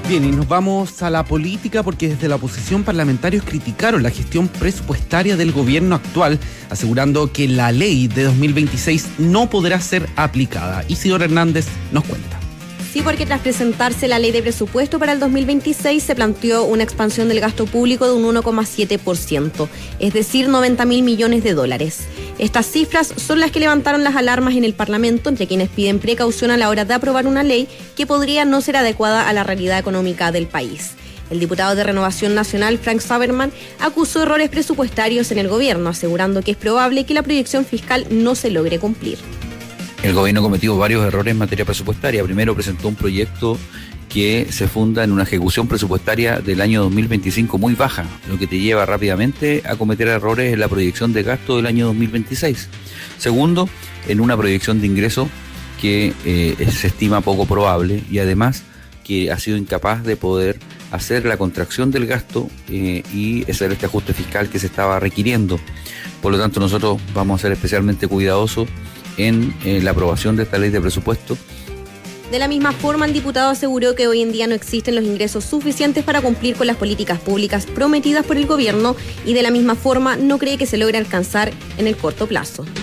Bien, y nos vamos a la política porque desde la oposición parlamentarios criticaron la gestión presupuestaria del gobierno actual, asegurando que la ley de 2026 no podrá ser aplicada. Isidora Hernández nos cuenta. Sí, porque tras presentarse la ley de presupuesto para el 2026 se planteó una expansión del gasto público de un 1,7%, es decir, 90.000 millones de dólares. Estas cifras son las que levantaron las alarmas en el Parlamento entre quienes piden precaución a la hora de aprobar una ley que podría no ser adecuada a la realidad económica del país. El diputado de Renovación Nacional, Frank Saberman, acusó errores presupuestarios en el gobierno, asegurando que es probable que la proyección fiscal no se logre cumplir. El gobierno cometió varios errores en materia presupuestaria. Primero presentó un proyecto que se funda en una ejecución presupuestaria del año 2025 muy baja, lo que te lleva rápidamente a cometer errores en la proyección de gasto del año 2026. Segundo, en una proyección de ingreso que se estima poco probable y además que ha sido incapaz de poder hacer la contracción del gasto y hacer este ajuste fiscal que se estaba requiriendo. Por lo tanto, nosotros vamos a ser especialmente cuidadosos en la aprobación de esta ley de presupuesto. De la misma forma, el diputado aseguró que hoy en día no existen los ingresos suficientes para cumplir con las políticas públicas prometidas por el gobierno y de la misma forma no cree que se logre alcanzar en el corto plazo.